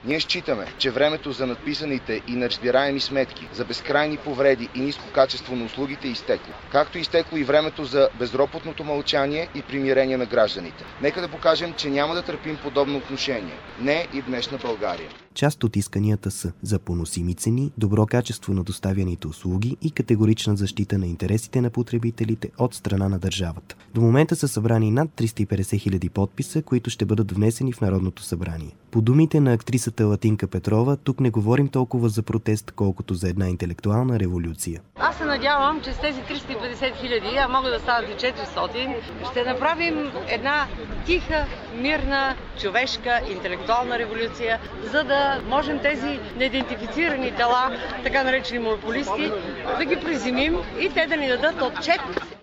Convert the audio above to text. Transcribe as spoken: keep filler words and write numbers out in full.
Ние считаме, че времето за надписаните и неразбираеми сметки, за безкрайни повреди и ниско качество на услугите е изтекло. Както изтекло и времето за безропотното мълчание и примирение на гражданите. Нека да покажем, че няма да търпим подобно отношение. Не и в днешна България. Част от исканията са за поносими цени, добро качество на доставяните услуги и категорична защита на интересите на потребителите от страна на държавата. До момента са събрани над триста и петдесет хиляди подписа, които ще бъдат внесени в Народното събрание. По думите на актрисата Латинка Петрова, тук не говорим толкова за протест, колкото за една интелектуална революция. Аз се надявам, че с тези триста и петдесет хиляди, а могат да станат и четиристотин, ще направим една тиха, мирна, човешка, интелектуална революция, за да можем тези неидентифицирани тела, така наречени монополисти, да ги приземим и те да ни дадат отчет